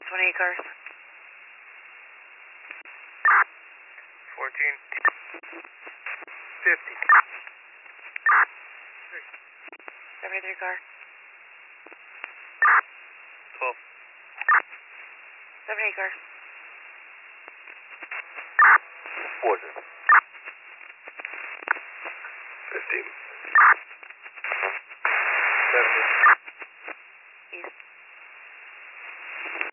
28 cars. 14. 50. 73 car. 12. 78 car. 40. 15. 70.